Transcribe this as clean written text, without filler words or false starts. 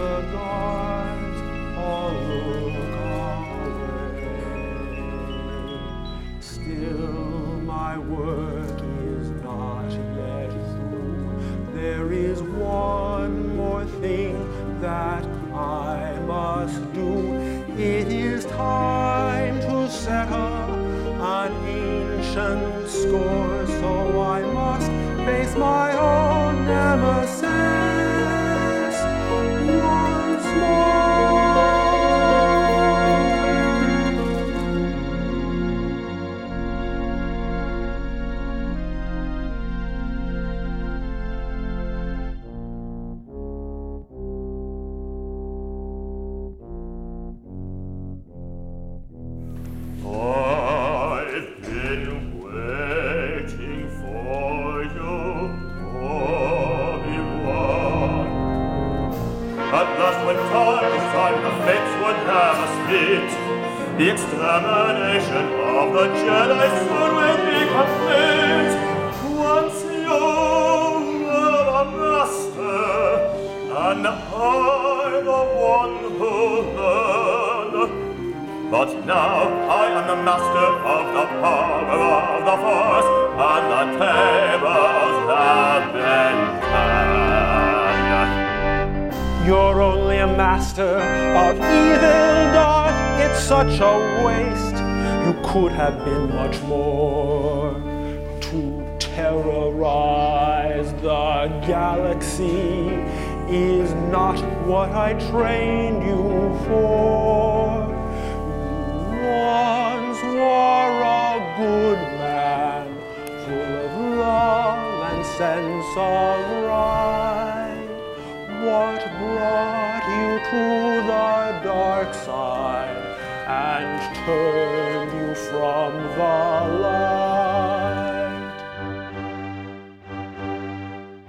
the gods all look away. Still my work is not yet through. There is one more thing that I must do. It is time to settle an ancient score, so I must face my own nemesis once more. I've been waiting for you, Obi-Wan. At last, when time is time, the fates would have us meet. The extermination of the Jedi soon will be complete. Once you were the master, and I the one who learned. But now I am the master of the power of the Force, and the tables have been turned. You're only a master of evil, Darth. It's such a waste. You could have been much more to terrorize the galaxy. Is not what I trained you for. Once were a good man, full of love and sense of right. What brought you to the dark side and turned you from the light?